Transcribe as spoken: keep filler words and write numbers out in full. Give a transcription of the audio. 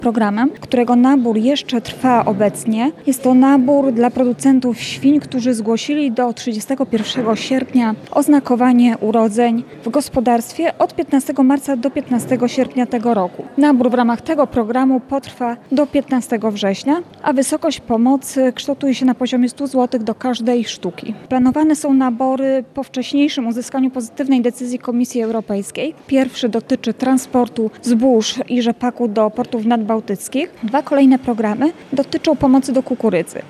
Programem, którego nabór jeszcze trwa obecnie, jest to nabór dla producentów świń, którzy zgłosili do trzydziestego pierwszego sierpnia oznakowanie urodzeń w gospodarstwie od piętnastego marca do piętnastego sierpnia tego roku. Nabór w ramach tego programu potrwa do piętnastego września, a wysokość pomocy kształtuje się na poziomie stu złotych do każdej sztuki. Planowane są nabory po wcześniejszym uzyskaniu pozytywnej decyzji Komisji Europejskiej. Pierwszy dotyczy transportu zbóż i rzepaku do portów nadbałtyckich. Dwa kolejne programy dotyczą pomocy do kukurydzy.